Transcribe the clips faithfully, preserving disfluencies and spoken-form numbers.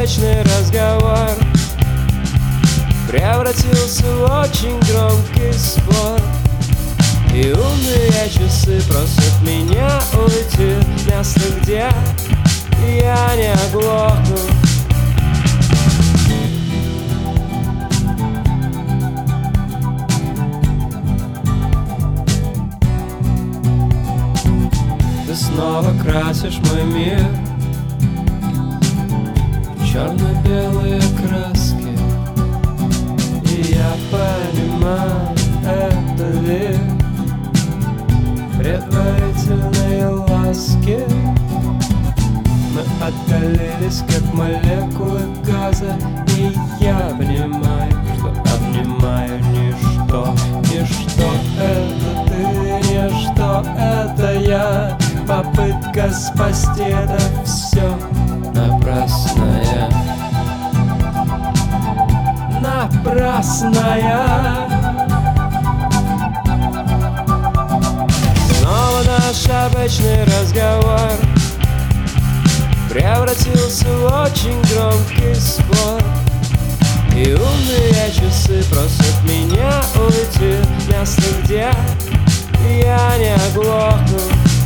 обычный разговор превратился в очень громкий спор. И умные часы просят меня уйти в место, где я не оглохну. Ты снова красишь мой мир в черно-белые краски, и я понимаю, это вид предварительные ласки. Мы отдалились, как молекулы газа, и я обнимаю, что обнимаю ничто. Ничто — это ты, ничто — это я. Попытка спасти — это все напрасная, напрасная. Снова наш обычный разговор превратился в очень громкий спор. И умные часы просят меня уйти в место, где я не оглохну.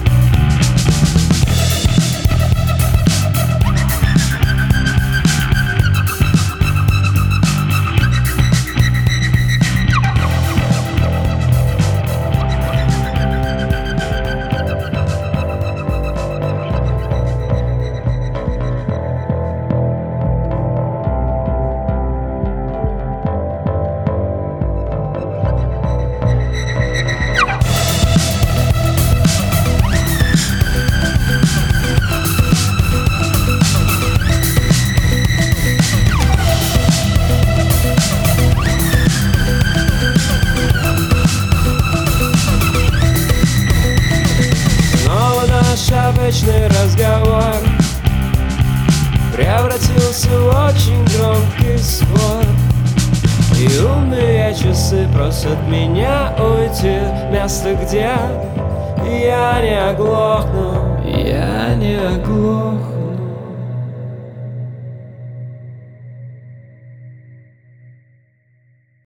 Обычный разговор превратился в очень громкий спор. И умные часы просят меня уйти в место, где я не оглохну. Я не оглохну.